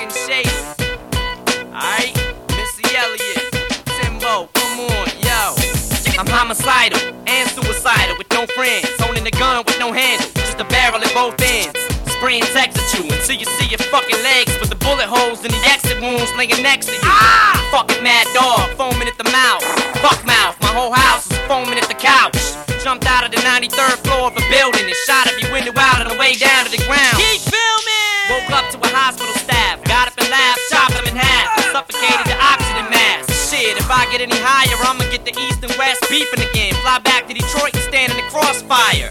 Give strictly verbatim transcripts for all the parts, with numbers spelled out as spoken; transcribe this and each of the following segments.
Slim Shady. Alright, Missy Elliott, Timbo, come on, yo. I'm homicidal and suicidal with no friends, holding a gun with no handle, just a barrel at both ends. Spraying text at you until you see your fucking legs with the bullet holes and the exit wounds laying next to you. Ah! Fucking mad dog, foaming at the mouth. Fuck mouth, my whole house was foaming at the couch. Jumped out of the ninety-third floor of a building and shot every window out on the way down to the ground. Keep filming! Woke up to a hospital staff, got up and laughed, chopped him in half, and suffocated the oxygen mask. Shit, if I get any higher, I'ma get the east and west beefing again. Fly back to Detroit and stand in the crossfire.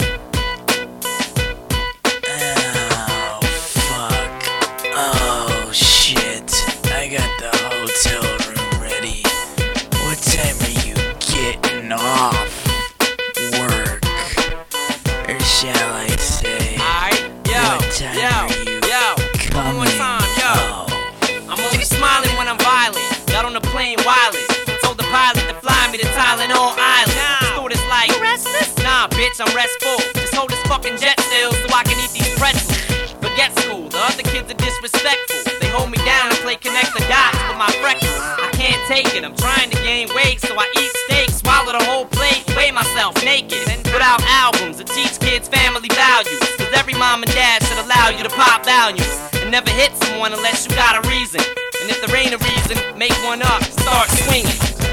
Oh shit, I got the hotel room ready. What time are you getting off work? Or shall I say, Alright, yo, what time yo, are you yo, one more coming time, yo. home? I'm only smiling when I'm violent. Got on the plane wireless. Told the pilot to fly me to Tylenol Island. Stewardess like, you restless? Nah, bitch, I'm restful. Just hold this fucking jet still so I can eat these pretzels. Forget school, the other kids are disrespectful. They hold me down and play connect the dots with my freckles. I can't take it, I'm trying to gain weight, so I eat steak, swallow the whole plate, weigh myself naked. Put out albums that teach kids family values, cause every mom and dad should allow you to pop values and never hit someone unless you got a reason. And if there ain't a reason, make one up, start swinging.